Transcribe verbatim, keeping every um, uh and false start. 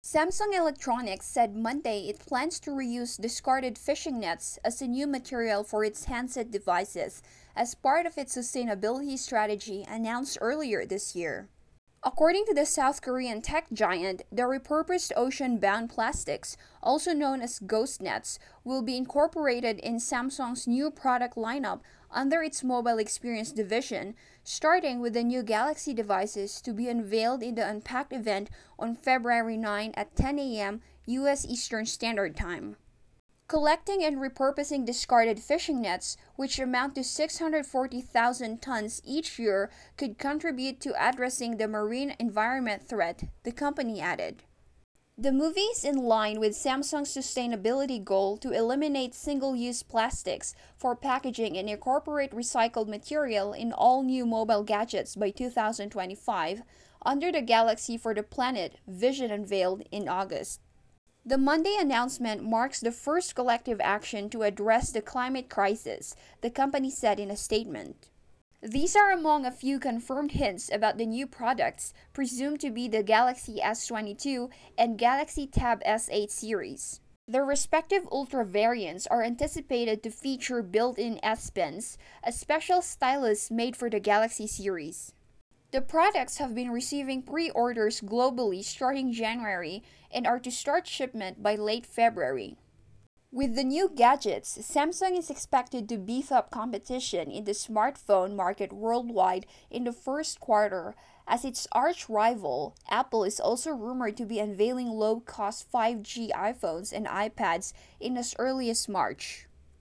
Samsung Electronics said Monday it plans to reuse discarded fishing nets as a new material for its handset devices as part of its sustainability strategy announced earlier this year. According to the South Korean tech giant, the repurposed ocean-bound plastics, also known as ghost nets, will be incorporated in Samsung's new product lineup under its mobile experience division, starting with the new Galaxy devices to be unveiled in the Unpacked event on February ninth at ten a m U S Eastern Standard Time. Collecting and repurposing discarded fishing nets, which amount to six hundred forty thousand tons each year, could contribute to addressing the marine environment threat, the company added. The move is in line with Samsung's sustainability goal to eliminate single-use plastics for packaging and incorporate recycled material in all new mobile gadgets by two thousand twenty-five, under the Galaxy for the Planet vision unveiled in August. The Monday announcement marks the first collective action to address the climate crisis, the company said in a statement. These are among a few confirmed hints about the new products, presumed to be the Galaxy S twenty-two and Galaxy Tab S eight series. Their respective Ultra variants are anticipated to feature built-in S Pens, a special stylus made for the Galaxy series. The products have been receiving pre-orders globally starting January and are to start shipment by late February. With the new gadgets, Samsung is expected to beef up competition in the smartphone market worldwide in the first quarter, as its arch-rival, Apple, is also rumored to be unveiling low-cost five G iPhones and iPads in as early as March.